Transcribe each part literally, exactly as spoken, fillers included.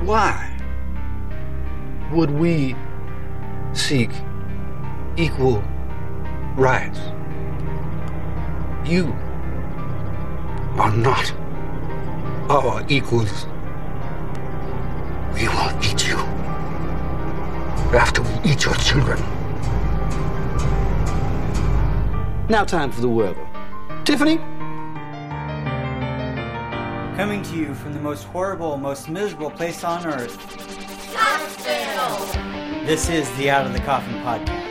Why would we seek equal rights? You are not our equals. We will eat you after we eat your children. Now time for the weather. Tiffany? Coming to you from the most horrible, most miserable place on earth, Scottsdale! This is the Out of the Coffin podcast.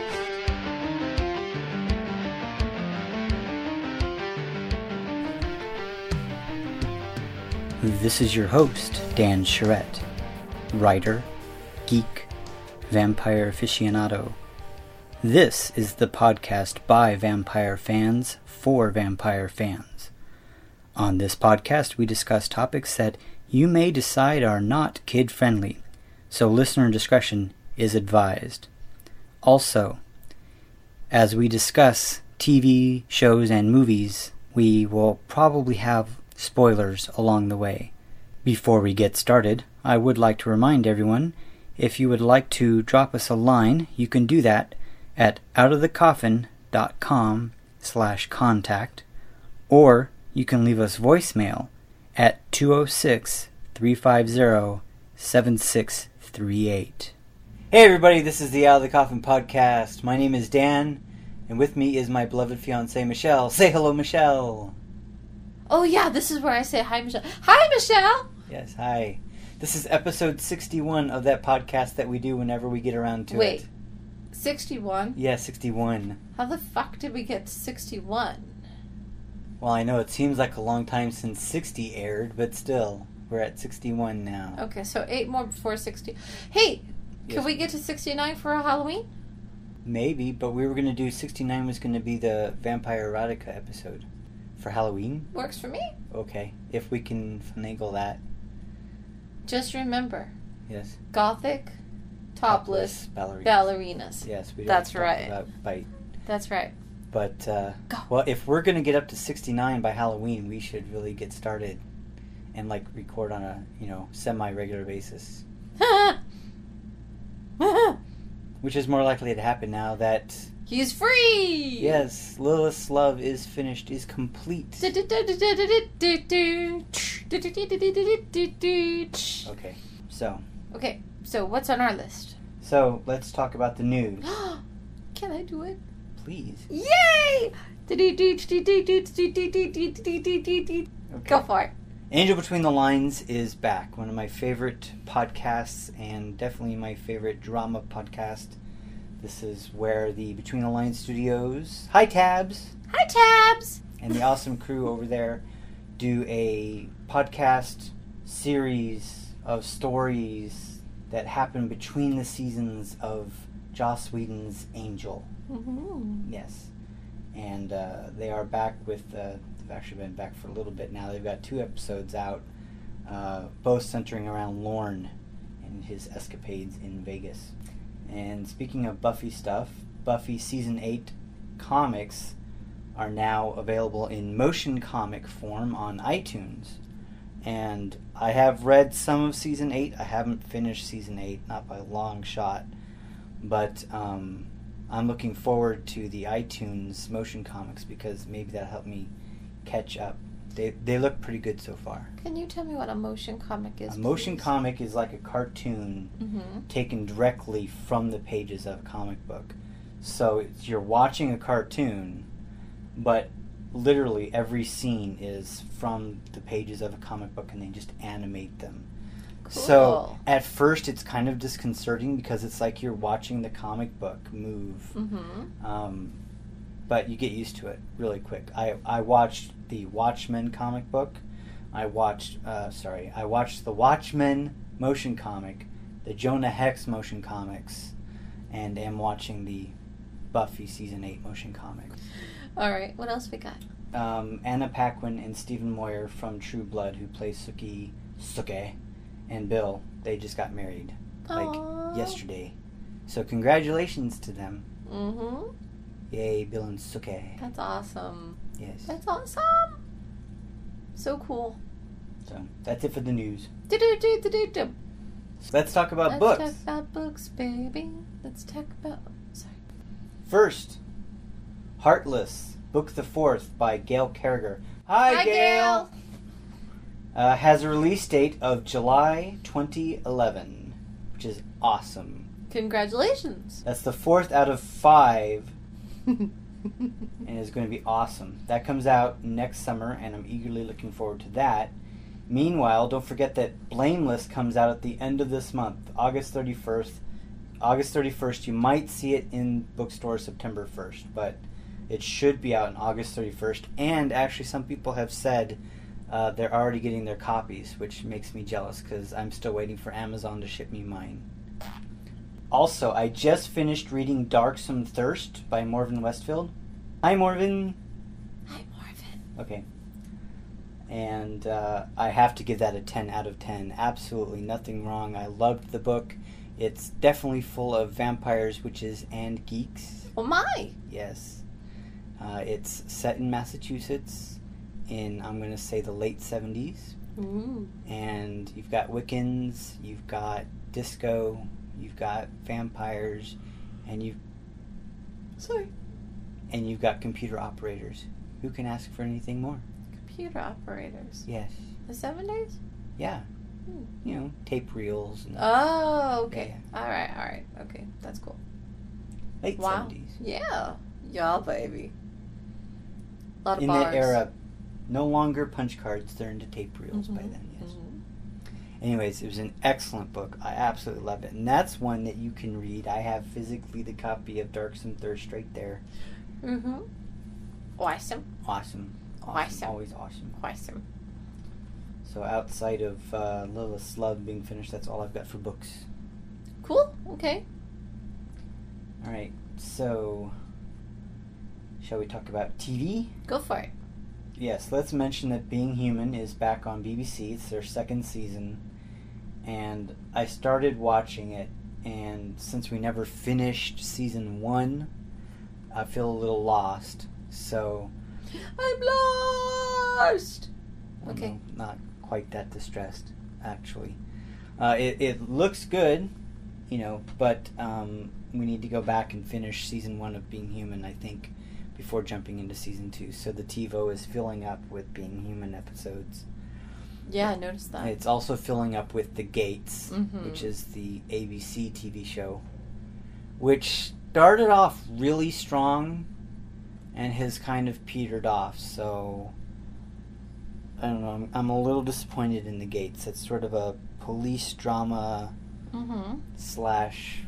This is your host, Dan Charette, writer, geek, vampire aficionado. This is the podcast by vampire fans for vampire fans. On this podcast, we discuss topics that you may decide are not kid-friendly, so listener discretion is advised. Also, as we discuss T V shows and movies, we will probably have spoilers along the way. Before we get started, I would like to remind everyone, if you would like to drop us a line, you can do that at outofthecoffin.com slash contact, or you can leave us voicemail at two oh six, three five zero, seven six three eight. Hey everybody, this is the Out of the Coffin podcast. My name is Dan, and with me is my beloved fiancée, Michelle. Say hello, Michelle. Oh yeah, this is where I say hi, Michelle. Hi, Michelle! Yes, hi. This is episode sixty-one of that podcast that we do whenever we get around to Wait, it. sixty-one? Yeah, sixty-one. How the fuck did we get to sixty-one? Well, I know it seems like a long time since sixty aired, but still, we're at sixty-one now. Okay, so eight more before sixty. Hey, Yes. can we get to sixty-nine for a Halloween? Maybe, but we were going to do sixty-nine was going to be the Vampire Erotica episode for Halloween. Works for me. Okay, if we can finagle that. Just remember, Yes. gothic, topless, ballerinas. ballerinas. Yes, we don't That's talk right. about bite. That's right. But, uh, Go. well, if we're going to get up to sixty-nine by Halloween, we should really get started and, like, record on a, you know, semi-regular basis. Which is more likely to happen now that, He's free! yes, Lilith's love is finished, is complete. Okay, so, Okay, so what's on our list? so let's talk about the news. Can I do it? Please. Yay! Go for it. Angel Between the Lines is back. One of my favorite podcasts and definitely my favorite drama podcast. This is where the Between the Lines studios, hi Tabs, Hi, Tabs! and the awesome crew over there do a podcast series of stories that happen between the seasons of Joss Whedon's Angel. Mm-hmm. Yes. And uh, they are back with, uh, they've actually been back for a little bit now. They've got two episodes out, uh, both centering around Lorne and his escapades in Vegas. And speaking of Buffy stuff, Buffy Season eight comics are now available in motion comic form on iTunes. And I have read some of Season eight. I haven't finished Season eight, not by a long shot. But um, I'm looking forward to the iTunes motion comics because maybe that'll help me catch up. They they look pretty good so far. Can you tell me what a motion comic is? A motion please? comic is like a cartoon Mm-hmm. taken directly from the pages of a comic book. So it's, you're watching a cartoon, but literally every scene is from the pages of a comic book and they just animate them. Cool. So at first it's kind of disconcerting because it's like you're watching the comic book move. Mm-hmm. Um, but you get used to it really quick. I, I watched the Watchmen comic book. I watched, uh, sorry, I watched the Watchmen motion comic, the Jonah Hex motion comics, and am watching the Buffy Season eight motion comic. All right, what else we got? Um, Anna Paquin and Stephen Moyer from True Blood, who plays Suki, Suke, and Bill, they just got married, like, Aww. yesterday. So congratulations to them. Mm-hmm. Yay, Bill and Suke. That's awesome. Yes. That's awesome. So cool. So that's it for the news. Do-do-do-do-do-do. Let's talk about Let's books. talk about books, baby. Let's talk about... Sorry. First, Heartless, Book the Fourth by Gail Carriger. Hi, Hi, Gail! Gail. Uh, has a release date of July twenty eleven, which is awesome. Congratulations. That's the fourth out of five, and it's going to be awesome. That comes out next summer, and I'm eagerly looking forward to that. Meanwhile, don't forget that Blameless comes out at the end of this month, August thirty-first. August thirty-first, you might see it in bookstores September first, but it should be out on August thirty-first. And actually, some people have said uh, they're already getting their copies, which makes me jealous because I'm still waiting for Amazon to ship me mine. Also, I just finished reading Darksome Thirst by Morven Westfield. Hi, Morven. Hi, Marvin. Okay. And uh, I have to give that a ten out of ten. Absolutely nothing wrong. I loved the book. It's definitely full of vampires, witches, and geeks. Oh, my. Yes. Uh, it's set in Massachusetts in, I'm going to say, the late seventies. Ooh. And you've got Wiccans, you've got disco, you've got vampires, and you've... Sorry. And you've got computer operators. Who can ask for anything more? Computer operators. Yes. The seventies? Yeah. Hmm. You know, tape reels. And Oh, okay. Yeah. All right, all right. Okay, that's cool. late Wow. seventies. Yeah. Yeah, baby. A lot of In bars. that era, no longer punch cards, they're into tape reels by Mhm. then, yes. Mhm. Anyways, it was an excellent book. I absolutely love it. And that's one that you can read. I have physically the copy of Darksome Thirst right there. Mm-hmm. Awesome. Awesome. Awesome. Awesome. Always awesome. Awesome. So outside of uh, Lilith's Love being finished, that's all I've got for books. Cool. Okay. All right. So, shall we talk about T V? Go for it. Yes, let's mention that Being Human is back on B B C. It's their second season. And I started watching it, and since we never finished season one, I feel a little lost. So, I'm lost. well, Okay. no, not quite that distressed, actually. Uh, it, it looks good, you know, but um, we need to go back and finish season one of Being Human, I think, before jumping into season two. So the TiVo is filling up with Being Human episodes. Yeah, I noticed that. It's also filling up with The Gates, Mhm. which is the A B C T V show, which started off really strong and has kind of petered off. So, I don't know, I'm, I'm a little disappointed in The Gates. It's sort of a police drama Mm-hmm. slash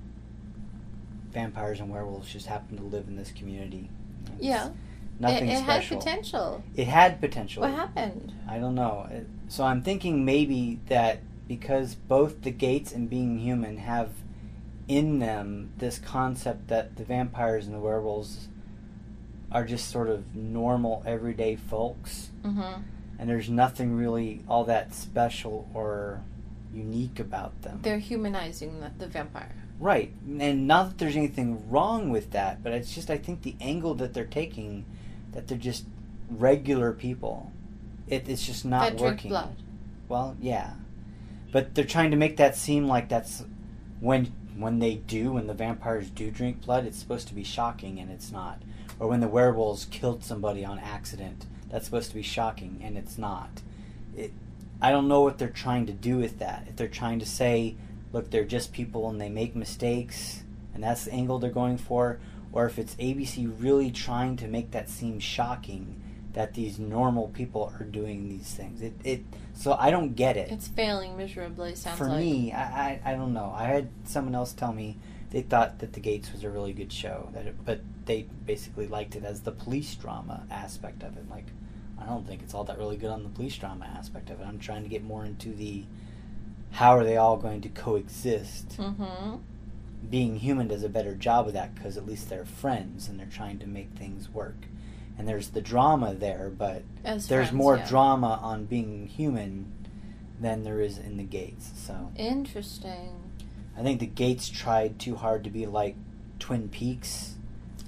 vampires and werewolves just happen to live in this community. It's Yeah. nothing it, it special. had potential. It had potential. What happened? I don't know. It- So I'm thinking maybe that because both The Gates and Being Human have in them this concept that the vampires and the werewolves are just sort of normal, everyday folks, Mm-hmm. and there's nothing really all that special or unique about them. They're humanizing the, the vampire. Right, and not that there's anything wrong with that, but it's just I think the angle that they're taking, that they're just regular people. It, it's just not that drink working. blood. Well, yeah, but they're trying to make that seem like that's when when they do, when the vampires do drink blood, it's supposed to be shocking, and it's not. Or when the werewolves killed somebody on accident, that's supposed to be shocking, and it's not. It, I don't know what they're trying to do with that. If they're trying to say, look, they're just people and they make mistakes, and that's the angle they're going for, or if it's A B C really trying to make that seem shocking that these normal people are doing these things. It, it so I don't get it. It's failing miserably, sounds For like. me, I, I I don't know. I had someone else tell me they thought that The Gates was a really good show, that it, but they basically liked it as the police drama aspect of it. Like, I don't think it's all that really good on the police drama aspect of it. I'm trying to get more into the how are they all going to coexist. Mm-hmm. Being Human does a better job of that because at least they're friends and they're trying to make things work. And there's the drama there, but As there's friends, more yeah. drama on Being Human than there is in The Gates. So Interesting. I think The Gates tried too hard to be like Twin Peaks,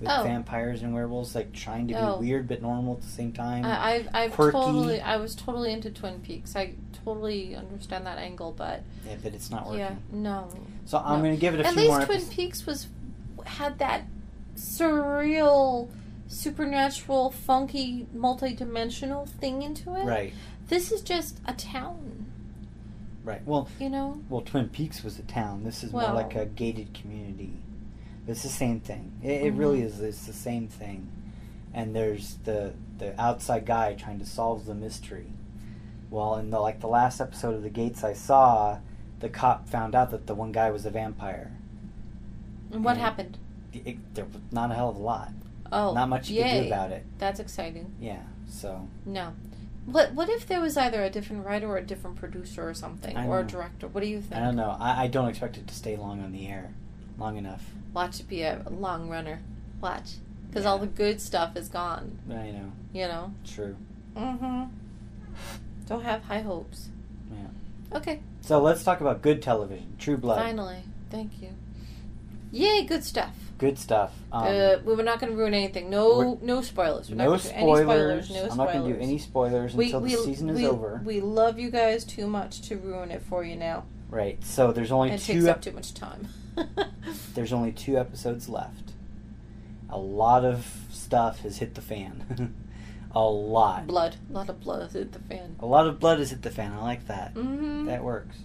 with Oh. vampires and werewolves, like trying to be Oh. weird but normal at the same time. I, I've, I've quirky. totally, I was totally into Twin Peaks. I totally understand that angle, but Yeah, but it's not working. yeah, no. So I'm no. going to give it a At few least more Twin episodes. Peaks was had that surreal, supernatural, funky, multi-dimensional thing into it. Right, This is just a town, right. Well, you know. well, Twin Peaks was a town. This is Well- more like a gated community. It's the same thing. It, it really is. It's the same thing. And there's the the outside guy trying to solve the mystery. Well, in the like the last episode of The Gates I saw, the cop found out that the one guy was a vampire. And what And happened? It, there was not a hell of a lot. Oh, Not much you yay. could do about it. That's exciting. Yeah. So No. What What if there was either a different writer or a different producer or something, I or a know. director? What do you think? I don't know. I, I don't expect it to stay long on the air, long enough. Watch it be a long runner. Watch, because Yeah. all the good stuff is gone. I know. You know. True. Mm-hmm. Don't have high hopes. Yeah. Okay. So let's talk about good television. True Blood. Finally, thank you. Yay, good stuff. Good stuff. Um, uh, we were not going to ruin anything. No, we're- no spoilers. We're no not gonna do spoilers. Any spoilers. No I'm spoilers. not going to do any spoilers We, until we, the season is we, over. We love you guys too much to ruin it for you now. Right. So there's only And it two. takes ep- up too much time. there's only two episodes left. A lot of stuff has hit the fan. A lot. Blood. A lot of blood has hit the fan. A lot of blood has hit the fan. I like that. Mm-hmm. That works.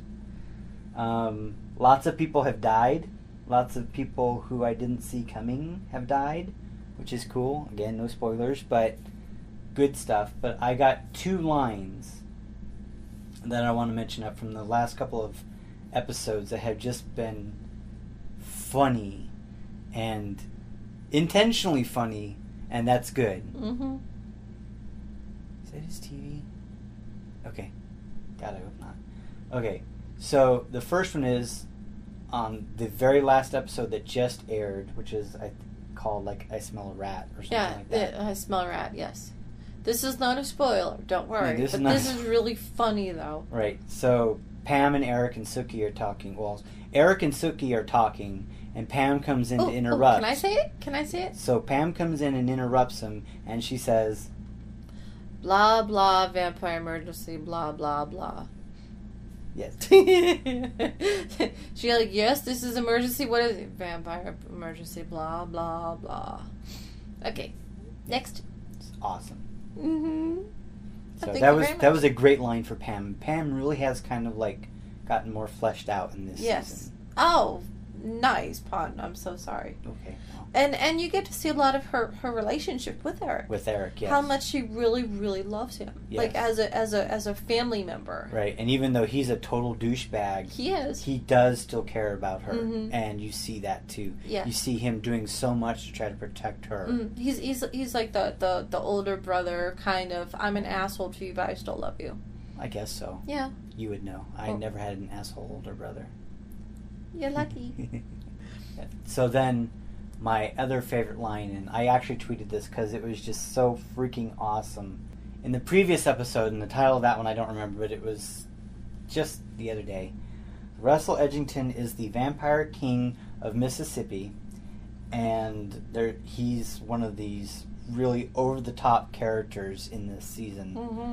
Um, lots of people have died. Lots of people who I didn't see coming have died, which is cool. Again, no spoilers, but good stuff. But I got two lines that I want to mention up from the last couple of episodes that have just been funny and intentionally funny, and that's good. Mm-hmm. Is that his T V? Okay. God, I hope not. Okay, so the first one is on the very last episode that just aired, which is I th- called like I Smell a Rat or something Yeah, like that. yeah, I smell a rat, yes. This is not a spoiler, don't worry. this is but not- this is really funny, though. Right. So Pam and Eric and Suki are talking. Well, Eric and Suki are talking, and Pam comes in Oh, to oh, interrupt. can I say it? Can I say it? So Pam comes in and interrupts him, and she says, Blah, blah, vampire emergency, blah, blah, blah. "Yes." She like, yes, this is emergency. What is it? Vampire emergency, blah, blah, blah. Okay, next. It's awesome. Mm-hmm. So Thank that you was very that much. was a great line for Pam. Pam really has kind of like gotten more fleshed out in this Yes. season. Oh, nice pun. I'm so sorry. Okay. Well, And and you get to see a lot of her, her relationship with Eric. with Eric, yes. How much she really, really loves him. Like Yes. as a as a as a family member. Right, and even though he's a total douchebag, He is. he does still care about her, Mhm. and you see that too. Yeah. You see him doing so much to try to protect her. Mm, he's he's he's like the, the, the older brother kind of. I'm an asshole to you, but I still love you. I guess so. Yeah, You would know. I Oh. never had an asshole older brother. you're lucky. So then, my other favorite line, and I actually tweeted this because it was just so freaking awesome. In the previous episode, and the title of that one I don't remember, but it was just the other day. Russell Edgington is the vampire king of Mississippi, and there he's one of these really over-the-top characters in this season. Mm-hmm.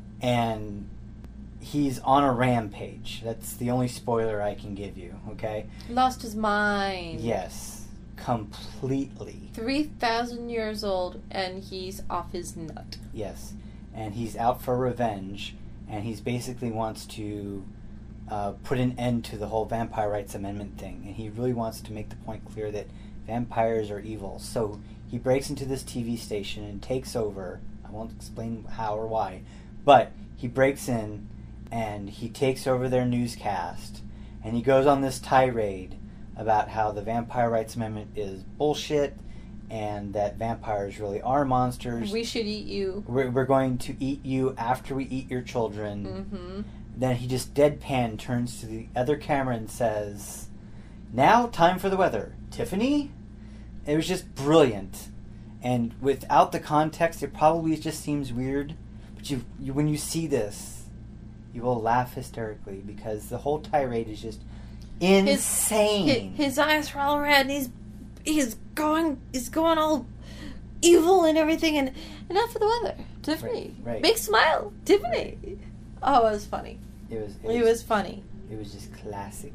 And he's on a rampage. That's the only spoiler I can give you, okay? Lost his mind. Yes, completely. Three thousand years old, and he's off his nut. Yes, and he's out for revenge, and he's basically wants to uh, put an end to the whole Vampire Rights Amendment thing, and he really wants to make the point clear that vampires are evil. So he breaks into this T V station and takes over. I won't explain how or why, but he breaks in and he takes over their newscast, and he goes on this tirade about how the Vampire Rights Amendment is bullshit and that vampires really are monsters. We should eat you. We're, we're going to eat you after we eat your children. Mm-hmm. Then he just deadpan turns to the other camera and says, "Now, time for the weather. Tiffany?" It was just brilliant. And without the context, it probably just seems weird. But you, you when you see this, you will laugh hysterically because the whole tirade is just insane. His, his eyes are all red, and he's he's going he's going all evil and everything, and enough for the weather. Tiffany, Right, right. big smile, Tiffany. Right. Oh, it was funny. It was. It, it was, was funny. It was just classic.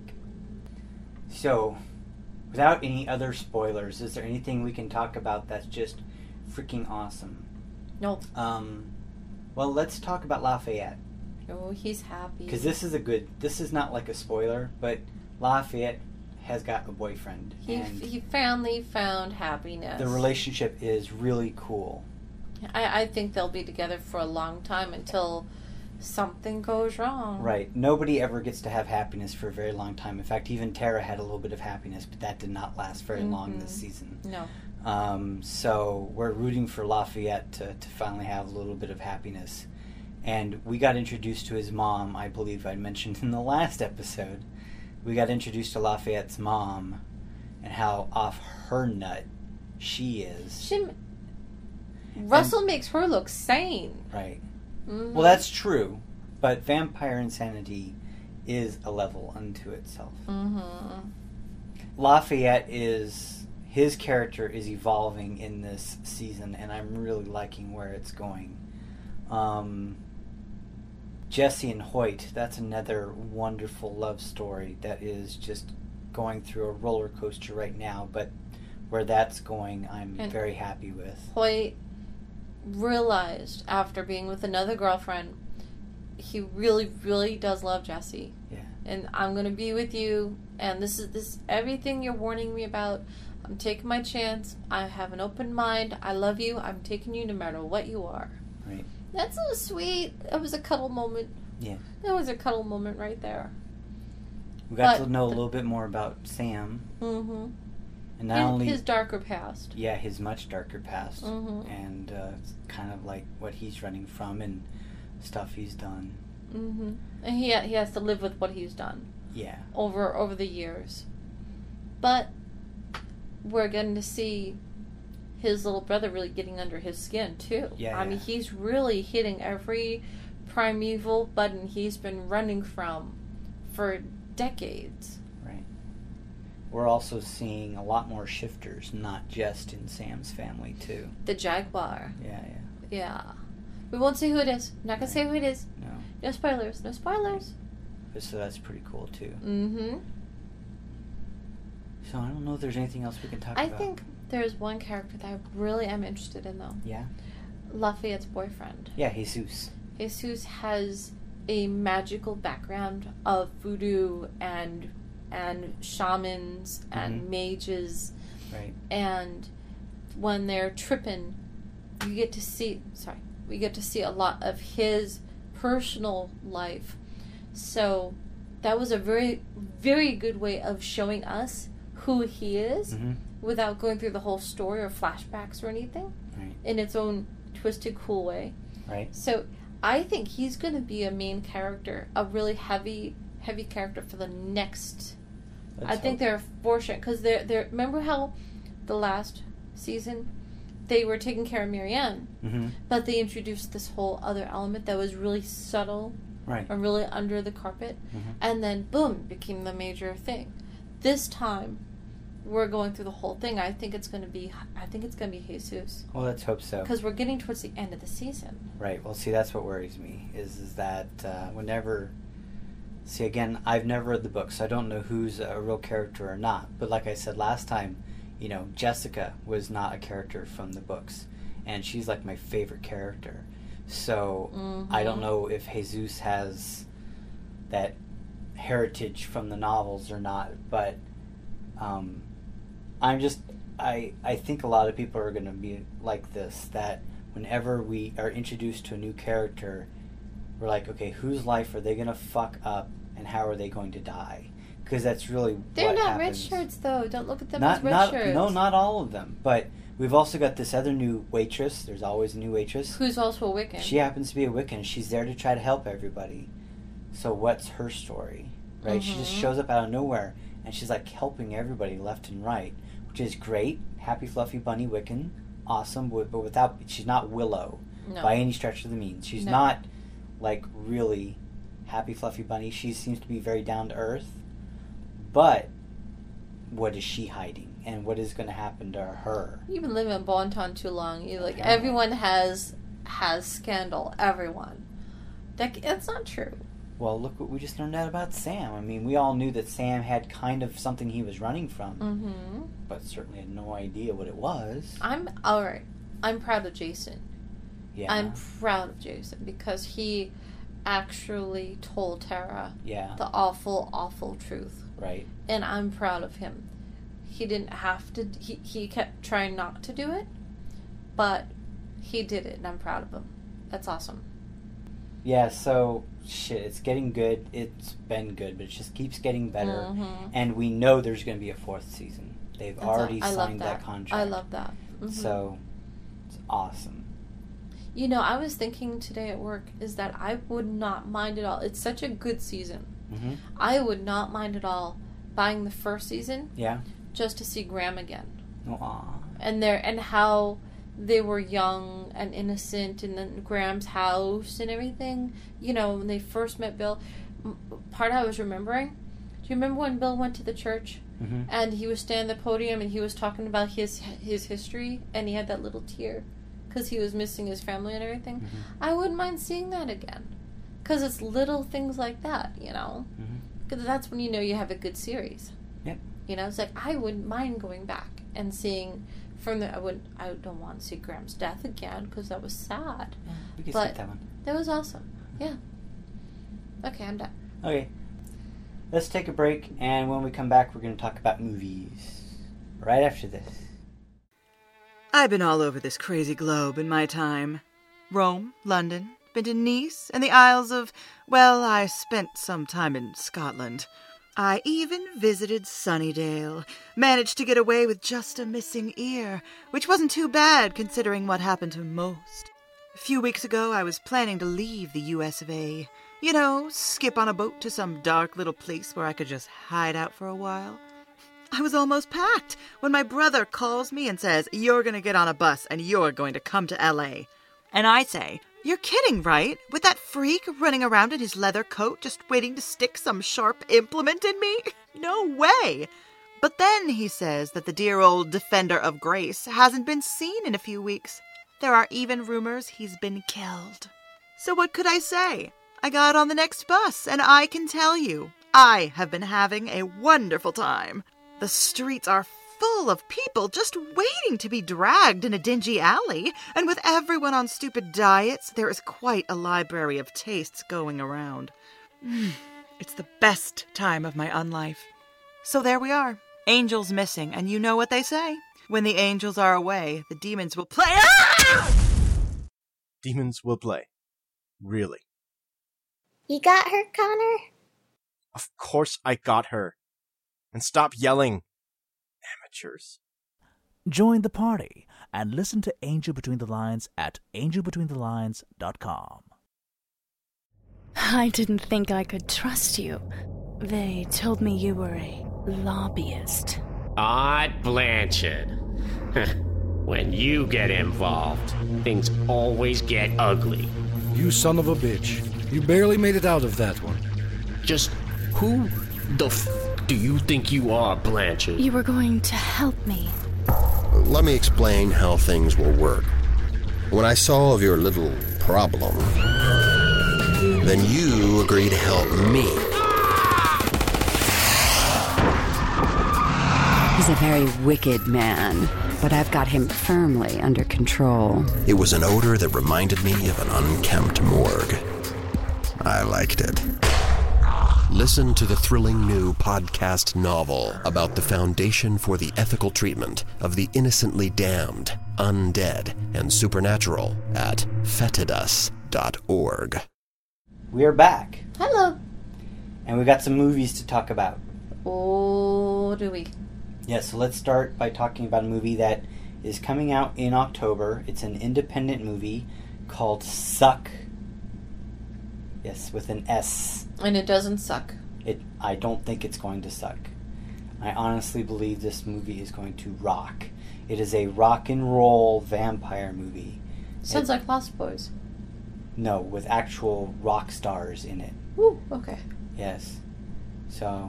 So, without any other spoilers, is there anything we can talk about that's just freaking awesome? No. Um, well, let's talk about Lafayette. Oh, he's happy. Because this is a good. This is not like a spoiler, but Lafayette has got a boyfriend. He and he finally found happiness. the relationship is really cool. I, I think they'll be together for a long time until something goes wrong. Right. Nobody ever gets to have happiness for a very long time. In fact, even Tara had a little bit of happiness, but that did not last very mm-hmm. long this season. No. Um, so we're rooting for Lafayette to, to finally have a little bit of happiness. And we got introduced to his mom, I believe I mentioned in the last episode. We got introduced to Lafayette's mom and how off her nut she is. She, Russell and, makes her look sane. Right. Mm-hmm. Well, that's true, but vampire insanity is a level unto itself. Mm-hmm. Lafayette is, his character is evolving in this season, and I'm really liking where it's going. Um, Jesse and Hoyt, that's another wonderful love story that is just going through a roller coaster right now, but where that's going, I'm and very happy with. Hoyt realized after being with another girlfriend, he really, really does love Jesse. Yeah. And I'm going to be with you, and this is this everything you're warning me about. I'm taking my chance. I have an open mind. I love you. I'm taking you no matter what you are. Right. That's so sweet. That was a cuddle moment. Yeah. That was a cuddle moment right there. We got but to know the, a little bit more about Sam. Mm-hmm. And not his, only his darker past. Yeah, his much darker past. Mm-hmm. And uh, kind of like what he's running from and stuff he's done. Mm-hmm. And he he has to live with what he's done. Yeah. Over over the years. But we're getting to see his little brother really getting under his skin too. Yeah. I yeah. mean, he's really hitting every primeval button he's been running from for decades. Right. We're also seeing a lot more shifters, not just in Sam's family too. The Jaguar. Yeah, yeah. Yeah. We won't say who it is. I'm not gonna right. say who it is. No. No spoilers. No spoilers. But so that's pretty cool too. Mm-hmm. So I don't know if there's anything else we can talk I about. I think there's one character that I really am interested in, though. Yeah? Lafayette's boyfriend. Yeah, Jesus. Jesus has a magical background of voodoo and and shamans mm-hmm. and mages. Right. And when they're tripping, you get to see, sorry, we get to see a lot of his personal life. So that was a very, very good way of showing us who he is mm-hmm. without going through the whole story or flashbacks or anything right. in its own twisted, cool way. Right. So I think he's going to be a main character, a really heavy, heavy character for the next. Let's I think hope. they're fortunate because they're they're. Remember how the last season they were taking care of Marianne, mm-hmm. but they introduced this whole other element that was really subtle, right, or really under the carpet, mm-hmm. and then boom, became the major thing. This time, we're going through the whole thing. I think it's going to be. I think it's going to be Jesus. Well, let's hope so. Because we're getting towards the end of the season. Right. Well, see, that's what worries me. Is is that uh, whenever. See, again, I've never read the book, so I don't know who's a real character or not. But like I said last time, you know, Jessica was not a character from the books, and she's like my favorite character. So mm-hmm. I don't know if Jesus has that heritage from the novels or not, but um, I'm just I I think a lot of people are going to be like this, that whenever we are introduced to a new character, we're like, okay, whose life are they going to fuck up, and how are they going to die? Because that's really They're what not happens. red shirts, though. Don't look at them not, as red not, shirts. No, not all of them. But we've also got this other new waitress. There's always a new waitress. Who's also a Wiccan. She happens to be a Wiccan. She's there to try to help everybody. So what's her story? Right? Mm-hmm. She just shows up out of nowhere, and she's like helping everybody left and right, which is great. Happy Fluffy Bunny Wiccan. Awesome. But without, she's not Willow no. by any stretch of the means. She's no. not like really Happy Fluffy Bunny. She seems to be very down to earth. But what is she hiding? And what is going to happen to her? You've been living in Bonton too long. You like Yeah. everyone has has scandal. Everyone. That that's not true. Well, look what we just learned out about Sam. I mean, we all knew that Sam had kind of something he was running from, Mm-hmm. but certainly had no idea what it was. I'm all right. I'm proud of Jason. Yeah. I'm proud of Jason because he actually told Tara Yeah. the awful, awful truth, Right. and I'm proud of him. He didn't have to. He he kept trying not to do it, but he did it, and I'm proud of him. That's awesome. Yeah, so, shit, it's getting good. It's been good, but it just keeps getting better. Mhm. And we know there's going to be a fourth season. They've That's already aw- I love signed that. contract. I love that. Mhm. So, it's awesome. You know, I was thinking today at work is that I would not mind at all. It's such a good season. Mm-hmm. I would not mind at all buying the first season Yeah. just to see Graham again. Aw. And their and how they were young and innocent, and then Graham's house and everything. You know, when they first met Bill. M- Part I was remembering. Do you remember when Bill went to the church Mm-hmm. and he was standing at the podium and he was talking about his his history and he had that little tear because he was missing his family and everything? Mm-hmm. I wouldn't mind seeing that again because it's little things like that, you know. Mm-hmm. Because that's when you know you have a good series. Yep. You know, it's like I wouldn't mind going back and seeing from the. I would. I don't want to see Graham's death again because that was sad. Yeah, we can But- skip that one. That was awesome. Yeah. Okay, I'm done. Okay. Let's take a break, and when we come back, we're going to talk about movies. Right after this. I've been all over this crazy globe in my time. Rome, London, been to Nice, and the Isles of... Well, I spent some time in Scotland. I even visited Sunnydale. Managed to get away with just a missing ear, which wasn't too bad considering what happened to most. A few weeks ago, I was planning to leave the U S of A. You know, skip on a boat to some dark little place where I could just hide out for a while. I was almost packed when my brother calls me and says, "You're going to get on a bus and you're going to come to L A" And I say, "You're kidding, right? With that freak running around in his leather coat just waiting to stick some sharp implement in me? No way!" But then he says that the dear old defender of grace hasn't been seen in a few weeks. There are even rumors he's been killed. So what could I say? I got on the next bus, and I can tell you, I have been having a wonderful time. The streets are full of people just waiting to be dragged in a dingy alley, and with everyone on stupid diets, there is quite a library of tastes going around. Mm, it's the best time of my unlife. So there we are. Angels missing, and you know what they say. When the angels are away, the demons will play. Ah! Demons will play. Really. You got her, Connor? Of course I got her. And stop yelling. Amateurs. Join the party and listen to Angel Between the Lines at angel between the lines dot com. I didn't think I could trust you. They told me you were a lobbyist. Odd Blanchard. When you get involved, things always get ugly. You son of a bitch. You barely made it out of that one. Just who the f do you think you are, Blanchard? You were going to help me. Let me explain how things will work. When I solve your little problem, then you agree to help me. He's a very wicked man, but I've got him firmly under control. It was an odor that reminded me of an unkempt morgue. I liked it. Listen to the thrilling new podcast novel about the foundation for the ethical treatment of the innocently damned, undead, and supernatural at fetidus dot org. We are back, Hello. and we got some movies to talk about. Oh, do we? Yeah, so let's start by talking about a movie that is coming out in October. It's an independent movie called Suck. Yes, with an S. And it doesn't suck. It. I don't think it's going to suck. I honestly believe this movie is going to rock. It is a rock and roll vampire movie. Sounds It- like Lost Boys. No, with actual rock stars in it. Woo, okay. Yes. So,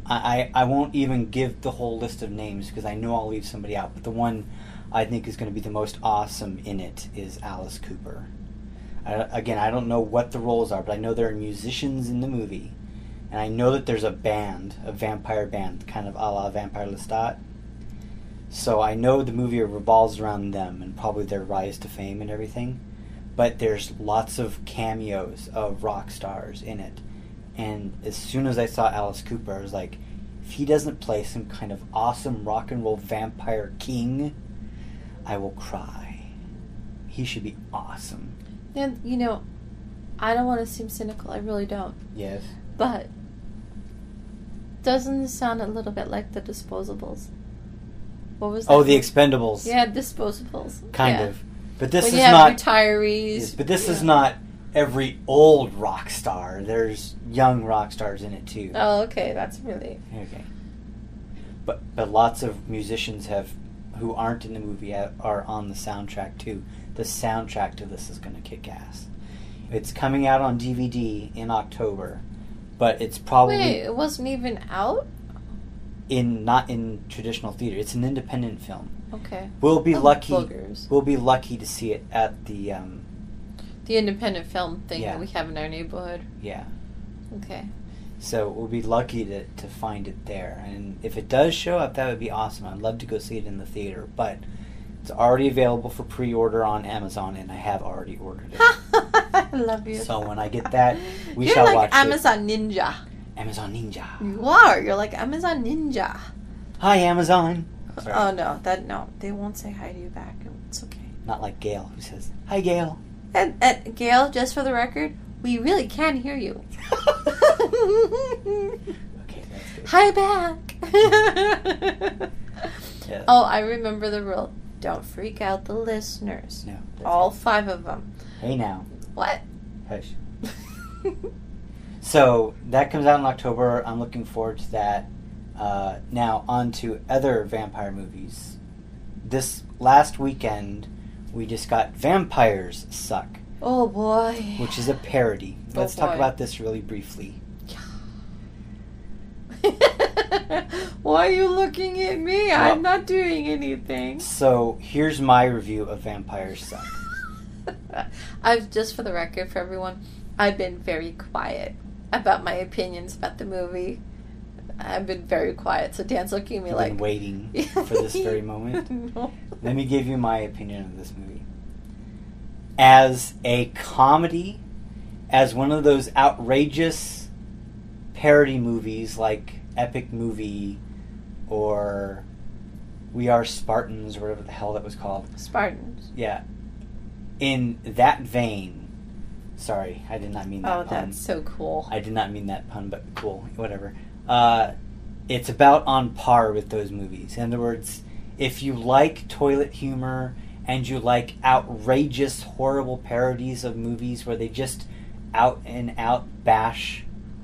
I, I, I won't even give the whole list of names because I know I'll leave somebody out. But the one I think is going to be the most awesome in it is Alice Cooper. I, again, I don't know what the roles are, but I know there are musicians in the movie. And I know that there's a band, a vampire band, kind of a la Vampire Lestat. So I know the movie revolves around them and probably their rise to fame and everything. But there's lots of cameos of rock stars in it. And as soon as I saw Alice Cooper, I was like, if he doesn't play some kind of awesome rock and roll vampire king, I will cry. He should be awesome. And, you know, I don't want to seem cynical. I really don't. Yes. But doesn't this sound a little bit like the Disposables? What was that? Oh, the Expendables. Yeah, Disposables. Kind yeah. of. But this when is you have not retirees. Yes, but this yeah. is not every old rock star. There's young rock stars in it too. Oh, okay, that's really okay. But but lots of musicians have who aren't in the movie are on the soundtrack too. The soundtrack to this is going to kick ass. It's coming out on D V D in October, but it's probably Wait, it wasn't even out? in not in traditional theater. It's an independent film. Okay. We'll be oh, lucky. Boogers. We'll be lucky to see it at the um, the independent film thing yeah. that we have in our neighborhood. Yeah. Okay. So we'll be lucky to, to find it there. And if it does show up, that would be awesome. I'd love to go see it in the theater. But it's already available for pre-order on Amazon, and I have already ordered it. I love you. So when I get that, we You're shall like watch Amazon it. Ninja. Amazon Ninja. You are. You're like Amazon Ninja. Hi, Amazon. Sorry. Oh, no. that No. They won't say hi to you back. It's okay. Not like Gail, who says, hi, Gail. And, and Gail, just for the record, we really can hear you. Okay, that's good. Hi back. Yeah. Oh, I remember the rule. Don't freak out the listeners. No. All five of them. Hey now. What? Hush. So that comes out in October. I'm looking forward to that. Uh, now on to other vampire movies. This last weekend, we just got Vampires Suck. Oh boy. Which is a parody. Oh Let's talk boy. about this really briefly. Why are you looking at me? Well, I'm not doing anything. So here's my review of Vampires Suck. I've just for the record for everyone, I've been very quiet about my opinions about the movie. I've been very quiet, so Dan's looking at me You've like been waiting for this very moment. No. Let me give you my opinion of this movie. As a comedy, as one of those outrageous parody movies like Epic Movie or We Are Spartans or whatever the hell that was called. Spartans. Yeah. In that vein, sorry, I did not mean that oh, pun. that's so cool. I did not mean that pun, but cool, whatever. Uh, it's about on par with those movies. In other words, if you like toilet humor and you like outrageous, horrible parodies of movies where they just out and out bash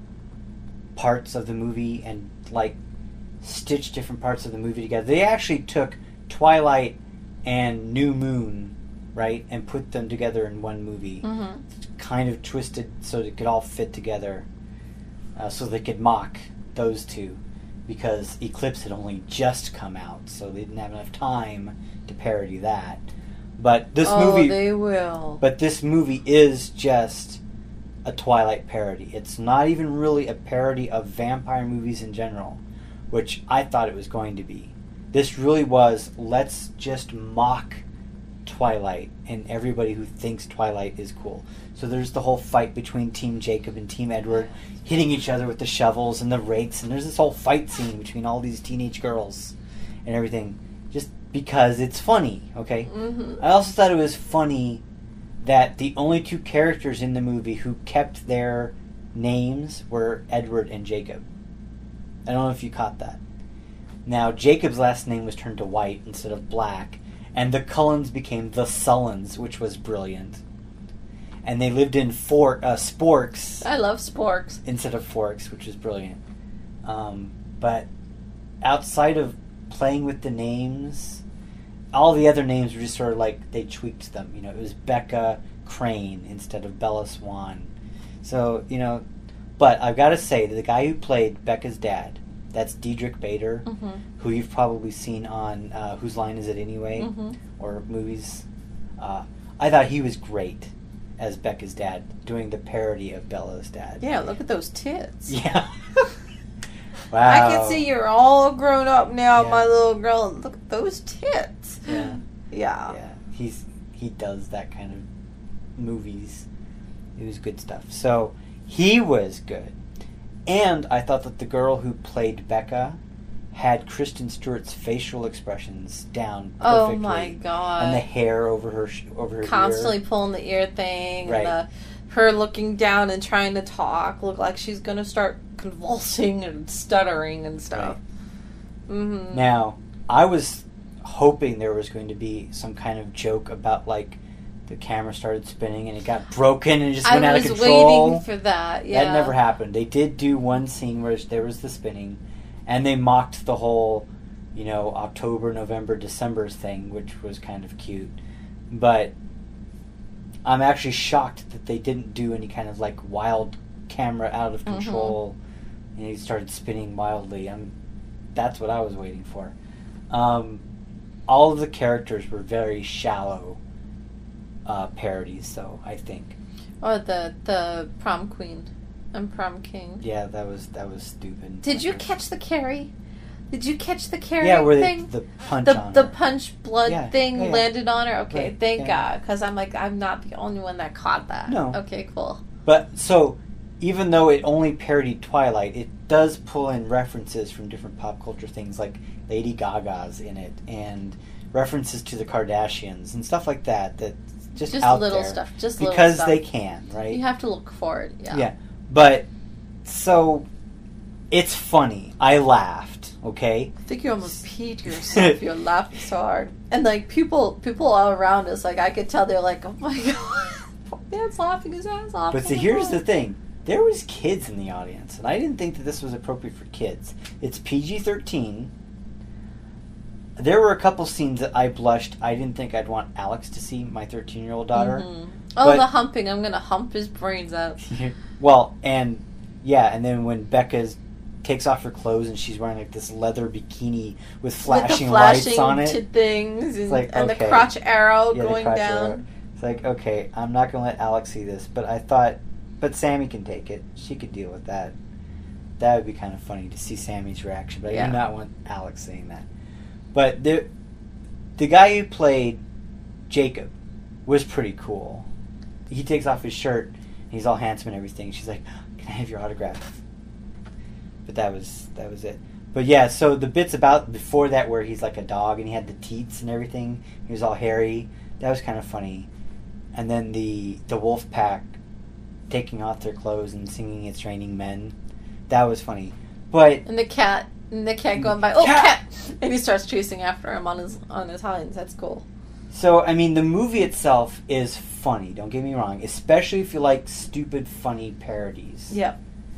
parts of the movie and like stitch different parts of the movie together. They actually took Twilight and New Moon, right, and put them together in one movie. Mm-hmm. Kind of twisted so it could all fit together, uh, so they could mock those two, because Eclipse had only just come out, so they didn't have enough time to parody that. But this oh, movie, they will. But this movie is just a Twilight parody. It's not even really a parody of vampire movies in general, which I thought it was going to be. This really was, let's just mock Twilight and everybody who thinks Twilight is cool. So there's the whole fight between Team Jacob and Team Edward, hitting each other with the shovels and the rakes, and there's this whole fight scene between all these teenage girls and everything, just because it's funny, okay? Mm-hmm. I also thought it was funny that the only two characters in the movie who kept their names were Edward and Jacob. I don't know if you caught that. Now, Jacob's last name was turned to white instead of black, and the Cullens became the Sullens, which was brilliant. And they lived in For- uh, Sporks. I love Sporks. Instead of Forks, which is brilliant. Um, but outside of playing with the names, all the other names were just sort of like they tweaked them. You know, it was Becca Crane instead of Bella Swan. So, you know, but I've got to say that the guy who played Becca's dad, That's Diedrich Bader, mm-hmm. who you've probably seen on uh, Whose Line Is It Anyway? Mm-hmm. Or movies. Uh, I thought he was great as Becca's dad, doing the parody of Bella's dad. Yeah, look at those tits. Yeah. Wow. I can see you're all grown up now, Yeah. my little girl. Look at those tits. Yeah. Yeah. Yeah. He's he does that kind of movies. It was good stuff. So he was good. And I thought that the girl who played Becca had Kristen Stewart's facial expressions down perfectly. Oh my god! And the hair over her sh- over her constantly ear. pulling the ear thing, Right. and the, her looking down and trying to talk, look like she's gonna start convulsing and stuttering and stuff. Right. Mm-hmm. Now, I was hoping there was going to be some kind of joke about like the camera started spinning and it got broken and it just went I out of was control. waiting for that. Yeah, That never happened. They did do one scene where there was the spinning, and they mocked the whole, you know, October, November, December thing, which was kind of cute. But I'm actually shocked that they didn't do any kind of like wild camera out of control, mm-hmm. and he started spinning wildly. I'm, that's what I was waiting for. Um, all of the characters were very shallow uh, parodies, though, I think. Or the the prom queen and prom king. Yeah, that was that was stupid. Did you catch the Carrie? Did you catch the Carrie yeah, where thing? They, the punch the, on the her. punch blood yeah, thing yeah, yeah. landed on her? Okay, right, thank yeah. God. Because I'm like, I'm not the only one that caught that. No. Okay, cool. But, so, even though it only parodied Twilight, it does pull in references from different pop culture things, like Lady Gaga's in it, and references to the Kardashians, and stuff like that, that just, Just out little there. stuff. Just because little stuff. they can, right? You have to look for it, yeah. Yeah. But, so, it's funny. I laughed, okay? I think you almost peed yourself. You're laughing so hard. And, like, people people all around us, like, I could tell they're like, oh my God, Dan's laughing his ass off. But see, here's the thing. There was kids in the audience, and I didn't think that this was appropriate for kids. It's P G thirteen. There were a couple scenes that I blushed. I didn't think I'd want Alex to see, my thirteen-year-old daughter. Mm-hmm. Oh, but, the humping. I'm going to hump his brains out. Well, and, yeah, and then when Becca takes off her clothes and she's wearing, like, this leather bikini with flashing, with the flashing lights on it. To things and, like, and okay. the crotch arrow yeah, going crotch down. Arrow. It's like, okay, I'm not going to let Alex see this, but I thought, but Sammy can take it. She could deal with that. That would be kind of funny to see Sammy's reaction, but yeah. I do not want Alex saying that. But the the guy who played Jacob was pretty cool. He takes off his shirt, and he's all handsome and everything. She's like, "Can I have your autograph?" But that was that was it. But yeah, so the bits about before that where he's like a dog and he had the teats and everything, he was all hairy, that was kind of funny. And then the the wolf pack taking off their clothes and singing "It's Raining Men," that was funny. But and the cat and the cat going by, oh cat! cat! And he starts chasing after him on his on his hinds. That's cool. So I mean, the movie itself is funny. Don't get me wrong, especially if you like stupid, funny parodies. Yep.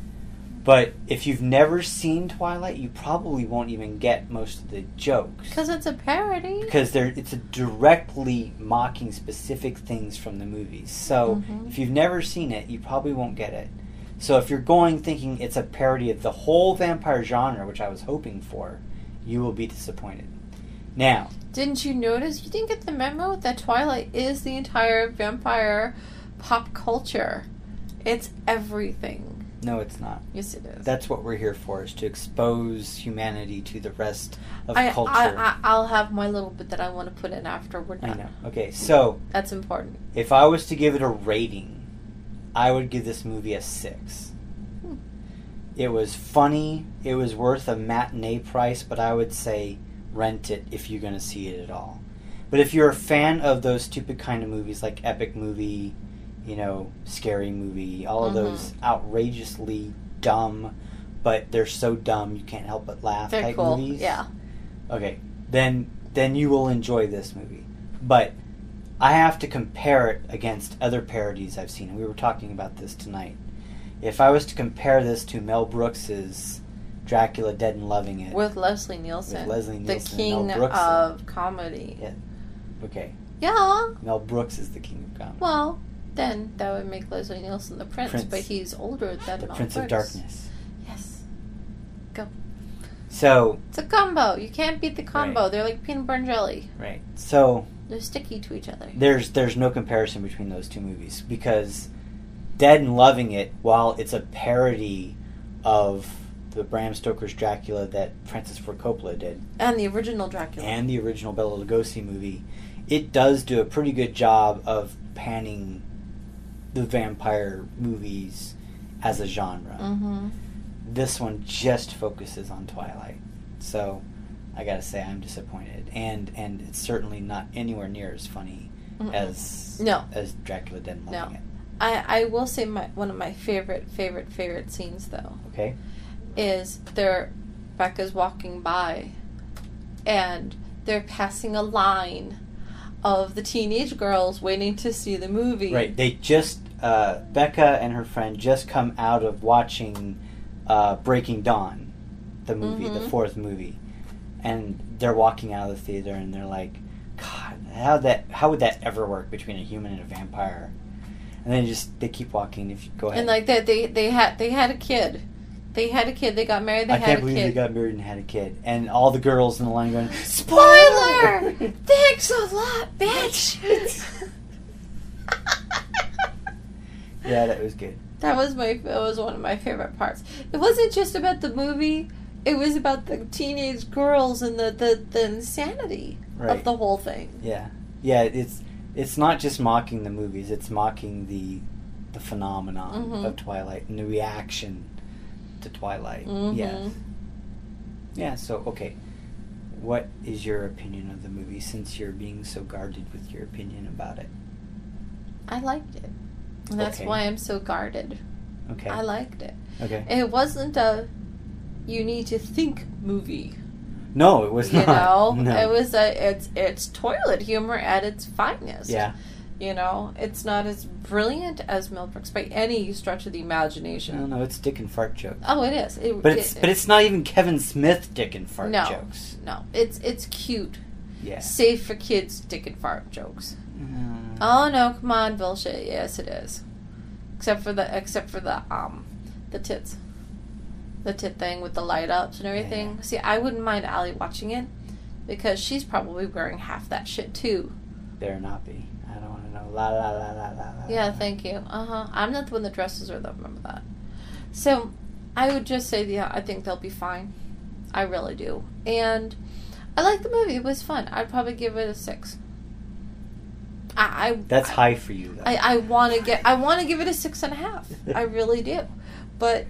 But if you've never seen Twilight, you probably won't even get most of the jokes. Because it's a parody. Because they're, it's a directly mocking specific things from the movies. So mm-hmm. if you've never seen it, you probably won't get it. So if you're going thinking it's a parody of the whole vampire genre, which I was hoping for, you will be disappointed. Now... Didn't you notice? You didn't get the memo that Twilight is the entire vampire pop culture. It's everything. No, it's not. Yes, it is. That's what we're here for, is to expose humanity to the rest of I, culture. I, I, I'll have my little bit that I want to put in after we're done. I know. Okay, so... That's important. If I was to give it a rating, I would give this movie a six. Hmm. It was funny. It was worth a matinee price, but I would say rent it if you're going to see it at all. But if you're a fan of those stupid kind of movies, like epic movie... you know, scary movie, all of mm-hmm. those outrageously dumb, but they're so dumb you can't help but laugh they're type cool. movies. Yeah. Okay, then then you will enjoy this movie. But I have to compare it against other parodies I've seen, and we were talking about this tonight. If I was to compare this to Mel Brooks's Dracula Dead and Loving It. With Leslie Nielsen. With Leslie Nielsen. The king Mel Brooks of comedy. Yeah. Okay. Yeah. Mel Brooks is the king of comedy. Well... Then that would make Leslie Nielsen the prince, prince. but he's older than the Mel Prince Brooks. of Darkness. Yes. Go. So it's a combo. You can't beat the combo. Right. They're like peanut butter and jelly. Right. So they're sticky to each other. There's there's no comparison between those two movies because Dead and Loving It, while it's a parody of the Bram Stoker's Dracula that Francis Ford Coppola did, and the original Dracula, and the original Bela Lugosi movie, it does do a pretty good job of panning the vampire movies as a genre. Mm-hmm. This one just focuses on Twilight, so I gotta say I'm disappointed, and and it's certainly not anywhere near as funny Mm-mm. as no as Dracula Dead and Loving no. It. I I will say my one of my favorite favorite favorite scenes though. Okay. Is there Becca's walking by, and they're passing a line of the teenage girls waiting to see the movie. Right. They just uh, Becca and her friend just come out of watching uh, Breaking Dawn, the movie, Mm-hmm. the fourth movie, and they're walking out of the theater and they're like, "God, how that how would that ever work between a human and a vampire?" And then just they keep walking. If you go ahead, And like that, they they had they had a kid. They had a kid. They got married. They I had can't a believe kid. they got married and had a kid, and all the girls in the line going, "Spoiler! Thanks a lot, bitch." Yeah, that was good. That was my that was one of my favorite parts. It wasn't just about the movie; it was about the teenage girls and the the, the insanity Right. of the whole thing. Yeah, yeah. It's it's not just mocking the movies; it's mocking the the phenomenon Mhm. of Twilight and the reaction to Twilight. Mhm. Yeah. Yeah. So okay, what is your opinion of the movie? Since you're being so guarded with your opinion about it. I liked it. And that's Okay. why I'm so guarded. Okay. I liked it. Okay. It wasn't a you need to think movie. No, it was You not. know? No. It was a it's it's toilet humor at its finest. Yeah. You know, it's not as brilliant as Mel Brooks by any stretch of the imagination. No, no, it's dick and fart jokes. Oh, it is. It, But it's it, but it's not even Kevin Smith dick and fart no, jokes. No, it's it's cute. Yeah. Safe for kids dick and fart jokes. Mm. Oh no, come on, bullshit. Yes, it is. Except for the except for the um the tits. The tit thing with the light ups and everything. Yeah. See, I wouldn't mind Allie watching it because she's probably wearing half that shit too. Better not be. I don't want to know. La la la la la la. Yeah, thank you. Uh huh. I'm not the one that dresses her though. Remember that. So, I would just say, yeah, I think they'll be fine. I really do, and I like the movie. It was fun. I'd probably give it a six. I. I That's I, high for you, though. I, I want to get. I want to give it a six and a half. I really do, but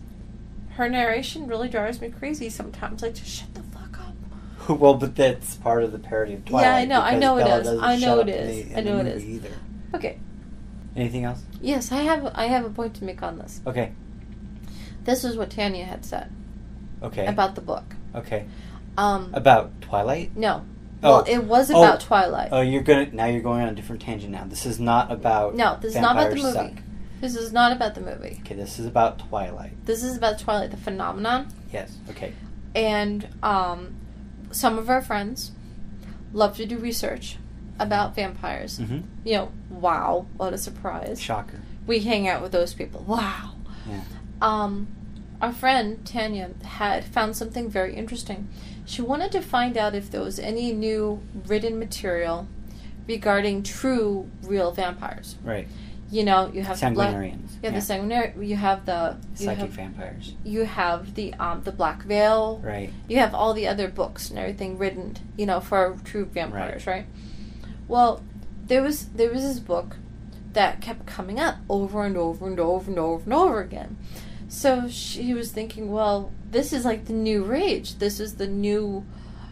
her narration really drives me crazy sometimes. Like, just shut the fuck up. Well, but that's part of the parody of Twilight. Yeah, I know. I because know it Bella is. doesn't I know shut it up in is. the- I in know the it movie is. Either. Okay. Anything else? Yes, I have. I have a point to make on this. Okay. This is what Tanya had said Okay. about the book. Okay. Um, About Twilight? no. Oh. Well, it was Oh. about Twilight. Oh, you're gonna now. You're going on a different tangent now. This is not about. No, this is not about the Vampires movie. Suck. This is not about the movie. Okay, this is about Twilight. This is about Twilight, the phenomenon. Yes. Okay. And um, some of our friends love to do research about vampires. Mm-hmm. You know, wow, what a surprise. Shocker. We hang out with those people. Wow. Yeah. Um, our friend Tanya had found something very interesting. She wanted to find out if there was any new written material regarding true, real vampires. Right. You know, you have the black, Sanguinarians. yeah, Yeah. the sanguinary. You have the you Psychic have, vampires. You have the um the Black Veil. Right. You have all the other books and everything written, you know, for true vampires, right? right? Well, there was there was this book that kept coming up over and over and over and over and over again. So she was thinking, well, this is like the new rage. This is the new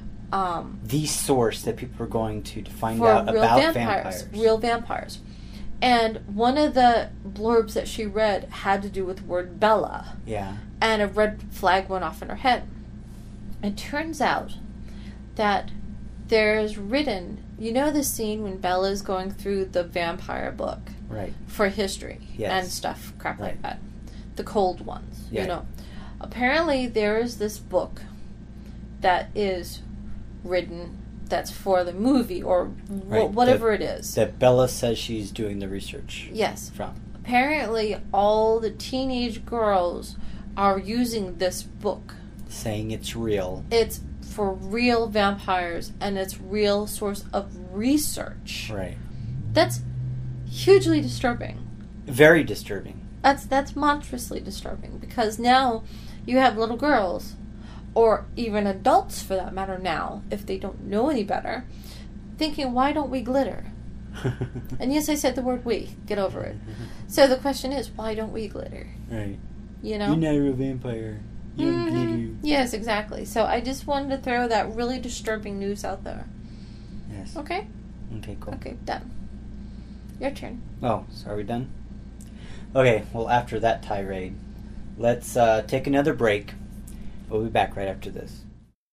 um The source that people are going to to find for out real about vampires, vampires. real vampires. And one of the blurbs that she read had to do with the word Bella. Yeah. And a red flag went off in her head. It turns out that there's written, you know the scene when Bella's going through the vampire book Right. for history Yes. and stuff, crap like Right. that. The cold ones, Yeah. you know. Apparently there is this book that is written that's for the movie or wh- Right. whatever That- it is. That Bella says she's doing the research. Yes. From. Apparently all the teenage girls are using this book saying it's real. It's for real vampires, and it's real source of research. Right. That's hugely disturbing. Very disturbing. That's that's monstrously disturbing, because now you have little girls, or even adults for that matter now, if they don't know any better, thinking, why don't we glitter? And yes, I said the word we. Get over it. So the question is, why don't we glitter? Right. You know? You're not a real vampire. You don't Mm-hmm. glitter. Yes, exactly. So I just wanted to throw that really disturbing news out there. Yes. Okay? Okay, cool. Okay, done. Your turn. Oh, so are we done? Okay, well, after that tirade, let's uh, take another break. We'll be back right after this.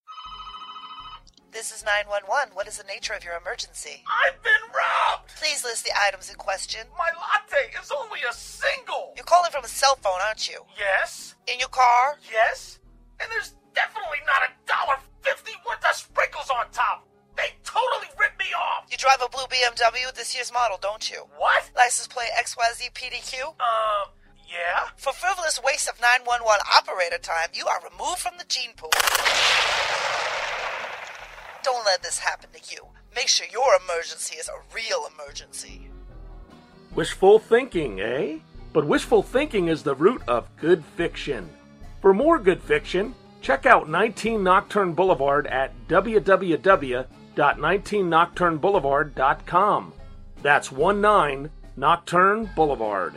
This is nine one one. What is the nature of your emergency? I've been robbed! Please list the items in question. My latte is only a single! You're calling from a cell phone, aren't you? Yes. In your car? Yes. And there's definitely not a dollar fifty with the sprinkles on top. They totally ripped me off. You drive a blue B M W, this year's model, don't you? What? License plate X Y Z P D Q? Um, yeah? For frivolous waste of nine one one operator time, you are removed from the gene pool. Don't let this happen to you. Make sure your emergency is a real emergency. Wishful thinking, eh? But wishful thinking is the root of good fiction. For more good fiction, check out nineteen Nocturne Boulevard at w w w dot nineteen nocturne boulevard dot com. That's nineteen Nocturne Boulevard.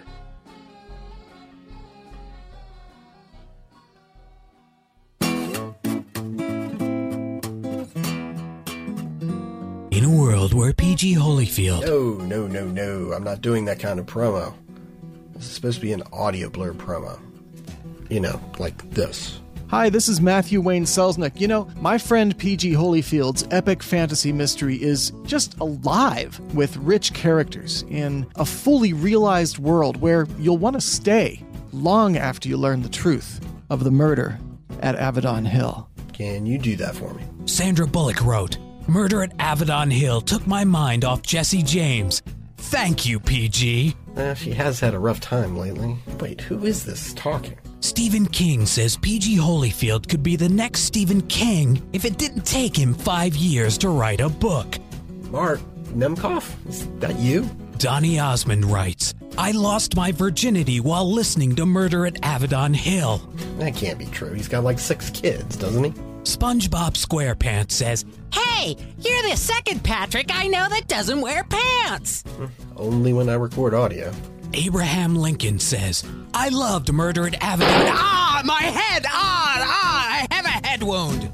In a world where P G Holyfield... No, no, no, no. I'm not doing that kind of promo. This is supposed to be an audio blur promo. You know, like this. Hi, this is Matthew Wayne Selznick. You know, my friend P G Holyfield's epic fantasy mystery is just alive with rich characters in a fully realized world where you'll want to stay long after you learn the truth of the murder at Avedon Hill. Can you do that for me? Sandra Bullock wrote, "Murder at Avedon Hill took my mind off Jesse James. Thank you, P G." Eh, she has had a rough time lately. Wait, who is this talking? Stephen King says P G Holyfield could be the next Stephen King if it didn't take him five years to write a book. Mark Nemcoff? Is that you? Donny Osmond writes, "I lost my virginity while listening to Murder at Avedon Hill." That can't be true. He's got like six kids, doesn't he? SpongeBob SquarePants says, "Hey, you're the second Patrick I know that doesn't wear pants." Only when I record audio. Abraham Lincoln says, "I loved Murder at Avedon." Ah, my head! Ah, ah, I have a head wound.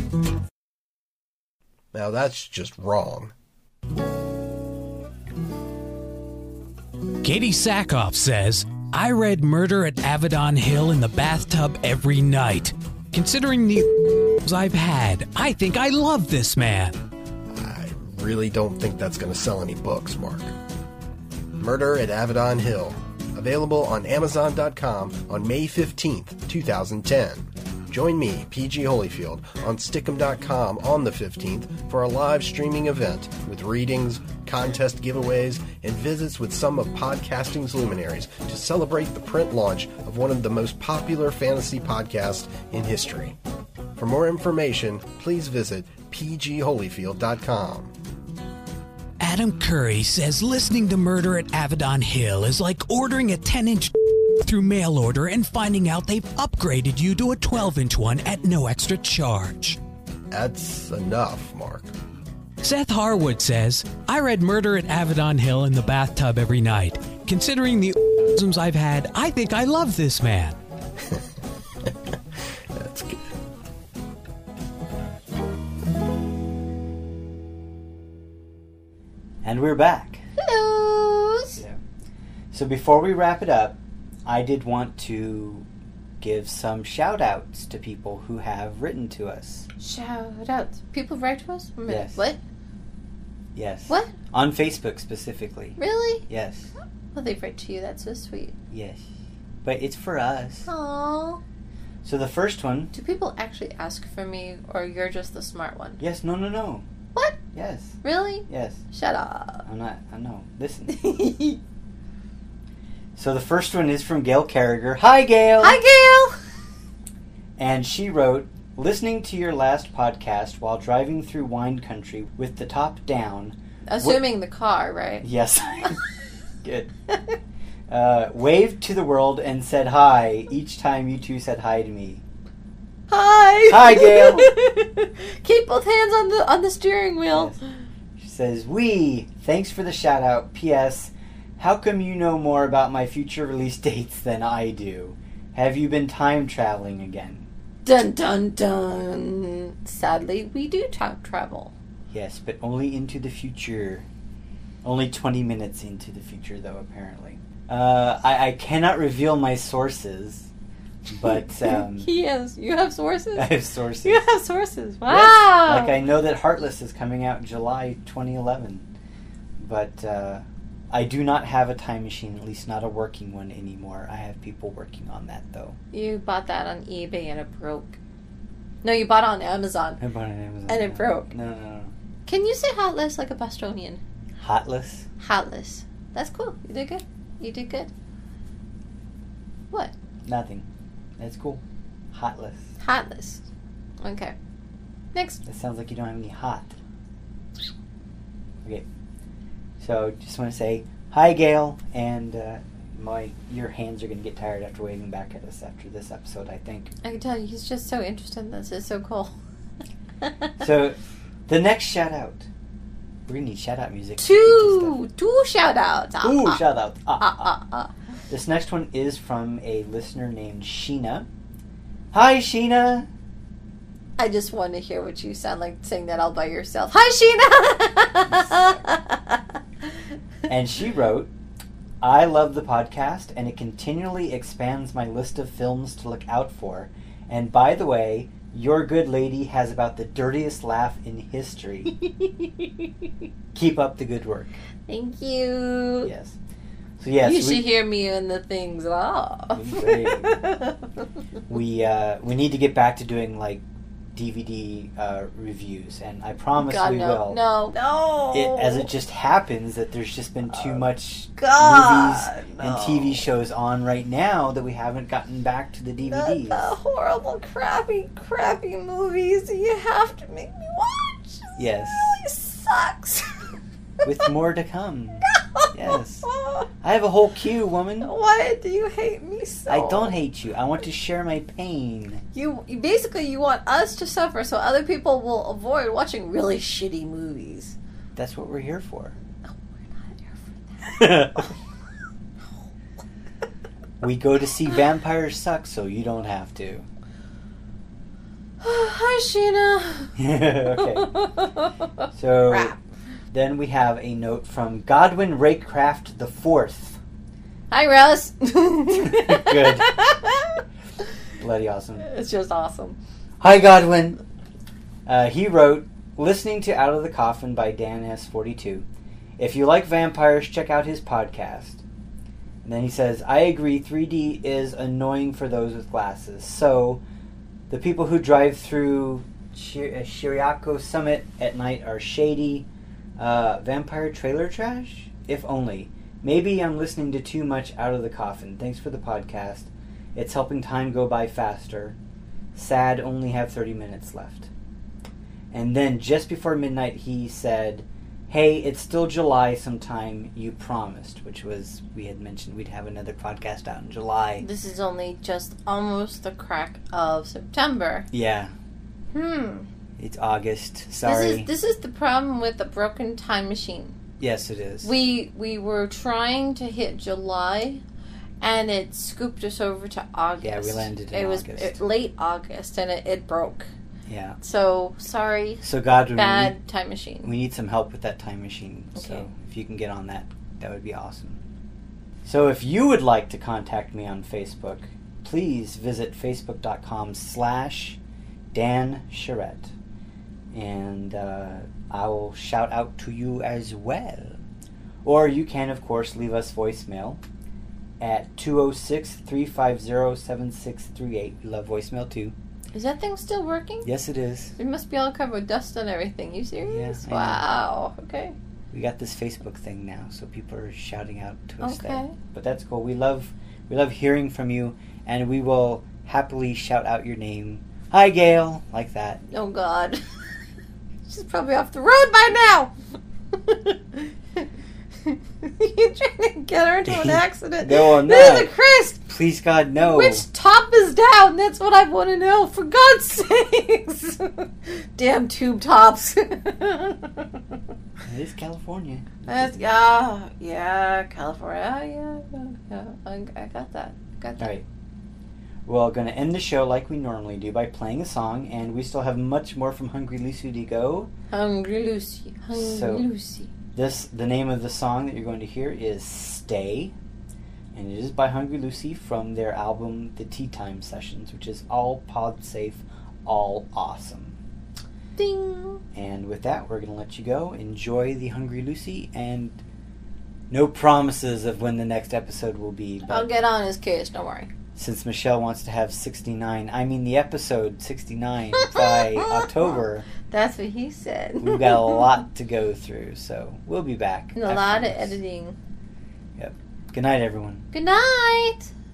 Now that's just wrong. Katie Sackhoff says, "I read Murder at Avedon Hill in the bathtub every night. Considering the I've had, I think I love this man." I really don't think that's going to sell any books, Mark. Murder at Avedon Hill. Available on Amazon dot com on May fifteenth, twenty ten. Join me, P G Holyfield, on Stickum dot com on the fifteenth for a live streaming event with readings, contest giveaways, and visits with some of podcasting's luminaries to celebrate the print launch of one of the most popular fantasy podcasts in history. For more information, please visit P G Holyfield dot com. Adam Curry says listening to Murder at Avedon Hill is like ordering a ten-inch through mail order and finding out they've upgraded you to a twelve-inch one at no extra charge. That's enough, Mark. Seth Harwood says, "I read Murder at Avedon Hill in the bathtub every night. Considering the orgasms I've had, I think I love this man." That's good. And we're back. Hello. Yeah. So before we wrap it up, I did want to give some shout outs to people who have written to us. Shout out. People write to us? Yes. What? Yes. What? On Facebook specifically. Really? Yes. Well, they write to you. That's so sweet. Yes. But it's for us. Aww. So the first one... Do people actually ask for me, or you're just the smart one? Yes, no, no, no. What? Yes. Really? Yes. Shut up. I'm not... I know. Listen. So the first one is from Gail Carriger. Hi, Gail! Hi, Gail! And she wrote, listening to your last podcast while driving through wine country with the top down. Assuming wa- the car, right? Yes. Good. Uh, waved to the world and said hi each time you two said hi to me. Hi! Hi, Gail! Keep both hands on the on the steering wheel. Yes. She says, "Wee, thanks for the shout out. P S. How come you know more about my future release dates than I do? Have you been time traveling again?" Dun dun dun. Sadly, we do time travel. Yes, but only into the future. Only twenty minutes into the future, though, apparently. Uh, I, I cannot reveal my sources, but... Um, he has. You have sources? I have sources. You have sources. Wow! Yes, like I know that Heartless is coming out in July twenty eleven, but uh, I do not have a time machine, at least not a working one anymore. I have people working on that, though. You bought that on eBay and it broke. No, you bought it on Amazon. I bought it on Amazon. And it broke. No, no, no. Can you say Heartless like a Bostonian? Heartless? Heartless. That's cool. You did good. You did good. What? Nothing. That's cool. Heartless. Heartless. Okay. Next. That sounds like you don't have any hot. Okay. So, just want to say, hi, Gail, and uh, my your hands are going to get tired after waving back at us after this episode, I think. I can tell you, he's just so interested in this. It's so cool. So, the next shout-out. We're going to need shout-out music. Two! Two shout-outs. Ah, Ooh, ah. shout-out. Ah, Ah, ah. ah, ah. This next one is from a listener named Sheena. Hi, Sheena! I just want to hear what you sound like saying that all by yourself. Hi, Sheena! And she wrote, I love the podcast, and it continually expands my list of films to look out for. And by the way, your good lady has about the dirtiest laugh in history. Keep up the good work. Thank you. Yes. So yes, you we, should hear me in the things off. we uh, we need to get back to doing like D V D uh, reviews, and I promise God, we no, will. No, no. It, as it just happens that there's just been too much God, movies no. and T V shows on right now that we haven't gotten back to the D V Ds. The, the horrible, crappy, crappy movies that you have to make me watch. Yes. It really sucks. With more to come. Yes. I have a whole queue, woman. Why do you hate me so? I don't hate you. I want to share my pain. You, you basically you want us to suffer so other people will avoid watching really shitty movies. That's what we're here for. No, we're not here for that. We go to see Vampires Suck so you don't have to. Hi, Sheena. Okay. So Crap. Then we have a note from Godwin Rakecraft the Fourth. Hi, Russ. Good. Bloody awesome. It's just awesome. Hi, Godwin. Uh, he wrote, listening to Out of the Coffin by Dan S forty-two. If you like vampires, check out his podcast. And then he says, I agree, three D is annoying for those with glasses. So, the people who drive through Shir- Shiriako Summit at night are shady. Uh, vampire trailer trash? If only. Maybe I'm listening to too much Out of the Coffin. Thanks for the podcast. It's helping time go by faster. Sad, only have thirty minutes left. And then just before midnight he said, hey, it's still July sometime, you promised. Which was, we had mentioned we'd have another podcast out in July. This is only just almost the crack of September. Yeah. Hmm. It's August. Sorry. This is this is the problem with the broken time machine. Yes, it is. We we were trying to hit July, and it scooped us over to August. Yeah, we landed in it was August. It, late August, and it, it broke. Yeah. So sorry. So God, bad we, time machine. We need some help with that time machine. Okay. So if you can get on that, that would be awesome. So if you would like to contact me on Facebook, please visit facebook.com slash Dan Charette. And uh, I will shout out to you as well. Or you can, of course, leave us voicemail at two oh six, three five zero, seven six three eight. We love voicemail, too. Is that thing still working? Yes, it is. It must be all covered with dust and everything. You serious? Yeah, I wow. Know. Okay. We got this Facebook thing now, so people are shouting out to us okay. there. But that's cool. We love we love hearing from you, and we will happily shout out your name. Hi, Gail, like that. Oh, God. She's probably off the road by now. You're trying to get her into an accident. No, I'm not. Jesus Christ! Please, God, no. Which top is down? That's what I want to know. For God's sakes! Damn tube tops. It is California. That's, yeah, yeah, California. Yeah, yeah, yeah. I, I got that. Got that. All right. We're going to end the show like we normally do by playing a song, and we still have much more from Hungry Lucy to go. Hungry Lucy. Hungry so, Lucy. This, the name of the song that you're going to hear is Stay, and it is by Hungry Lucy from their album The Tea Time Sessions, which is all pod safe, all awesome. Ding! And with that, we're going to let you go. Enjoy the Hungry Lucy, and no promises of when the next episode will be. But I'll get on his case, don't worry. Since Michelle wants to have sixty-nine, I mean the episode sixty-nine by October. That's what he said. We've got a lot to go through, so we'll be back. And a lot of editing. Yep. Good night, everyone. Good night!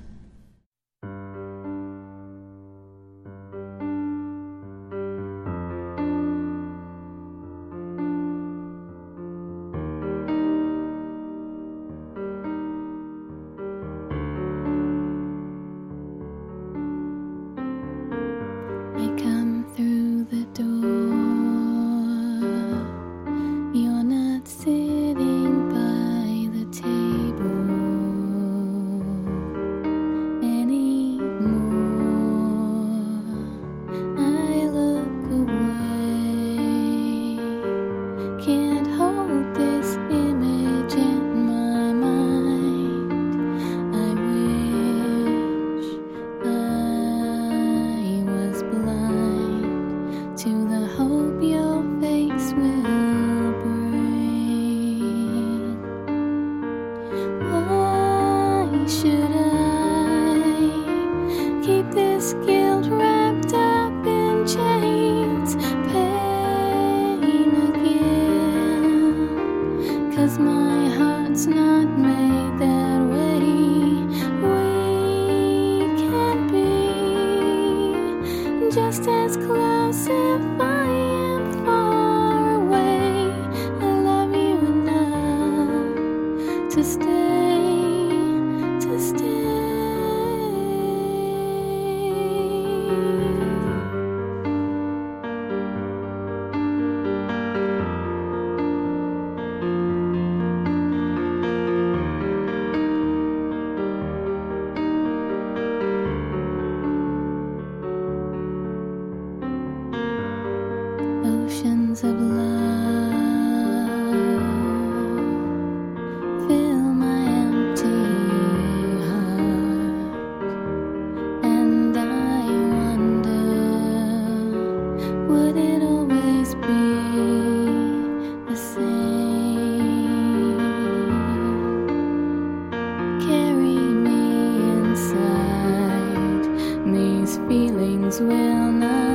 Oceans of love fill my empty heart, and I wonder, would it always be the same? Carry me inside, these feelings will not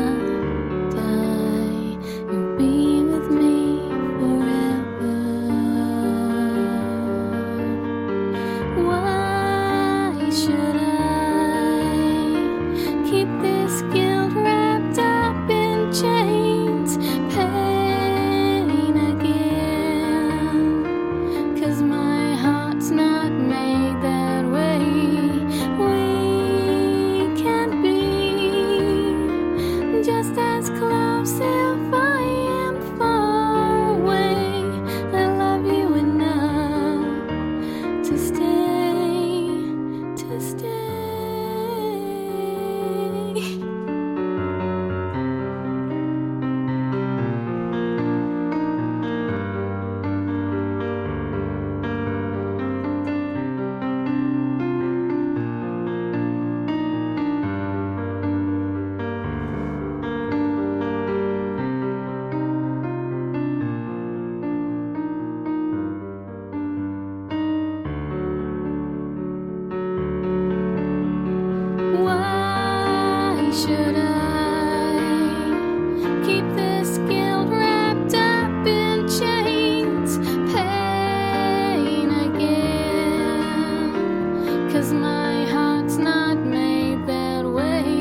my heart's not made that way.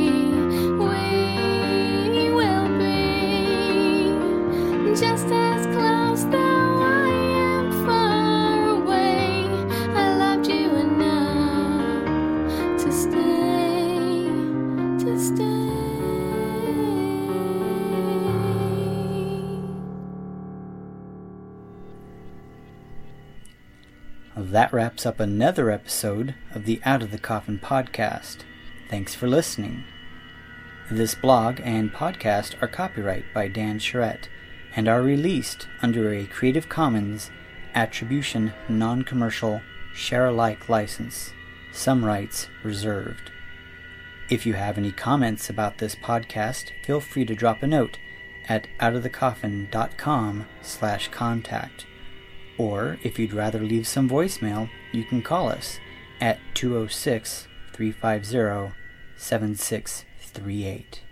That wraps up another episode of the Out of the Coffin podcast. Thanks for listening. This blog and podcast are copyright by Dan Charette and are released under a Creative Commons Attribution Non-Commercial Share-alike license. Some rights reserved. If you have any comments about this podcast, feel free to drop a note at outofthecoffin.com slash contact. Or, if you'd rather leave some voicemail, you can call us at two oh six, three five zero, seven six three eight.